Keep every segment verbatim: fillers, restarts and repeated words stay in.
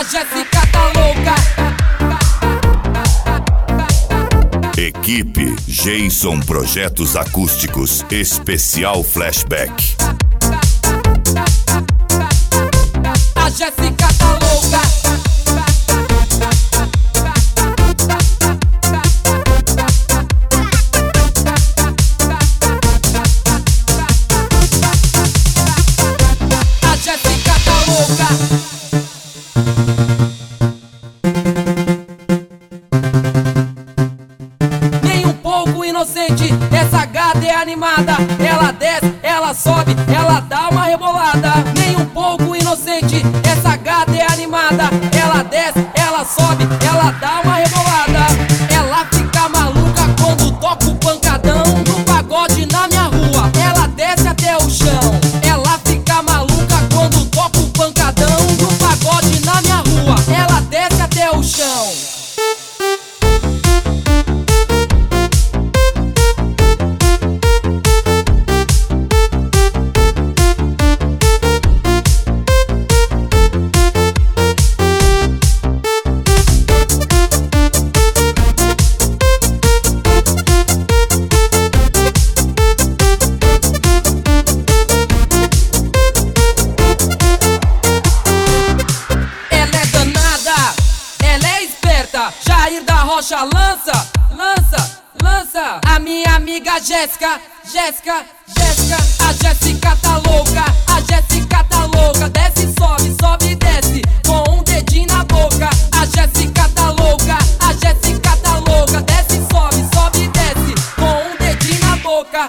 A Jéssica tá louca. Equipe Jason Projetos Acústicos Especial Flashback. A Jéssica tá louca. A Jéssica tá louca. Nem um pouco inocente, essa gata é animada. Ela desce, ela sobe, ela dá uma rebolada. Nem um pouco inocente, essa gata é animada. Ela desce, ela sobe, ela dá uma rebolada. Ela fica maluca quando toca o pancadão no pagode na minha rua. Ela desce até o chão. Ela fica maluca quando toca o pancadão no pagode na minha rua. Ela desce até o chão. Jair da Rocha lança, lança, lança. A minha amiga Jéssica, Jéssica, Jéssica. A Jéssica tá louca, a Jéssica tá louca. Desce, sobe, sobe, desce, com um dedinho na boca. A Jéssica tá louca, a Jéssica tá louca. Desce, sobe, sobe, desce, com um dedinho na boca.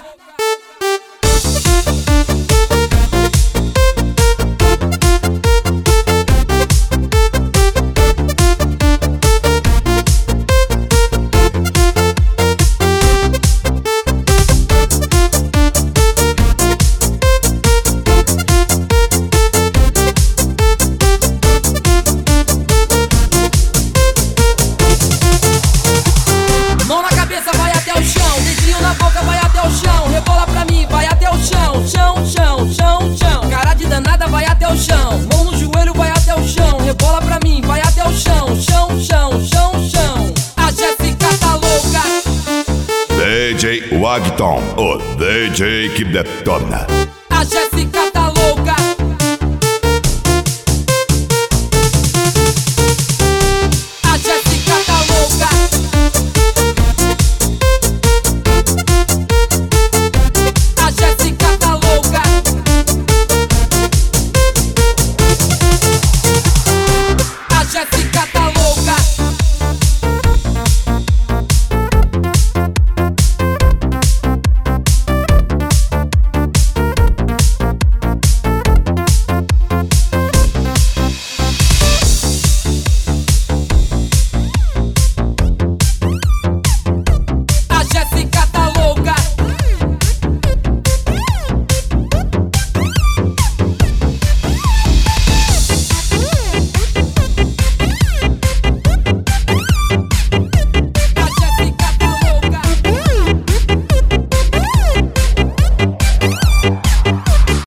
Rebola pra mim, vai até o chão, chão, chão, chão, chão. Cara de danada, vai até o chão. Mão no joelho, vai até o chão. Rebola pra mim, vai até o chão, chão, chão, chão, chão. A Jéssica tá louca. D J Wagton, o D J que detona. A Jéssica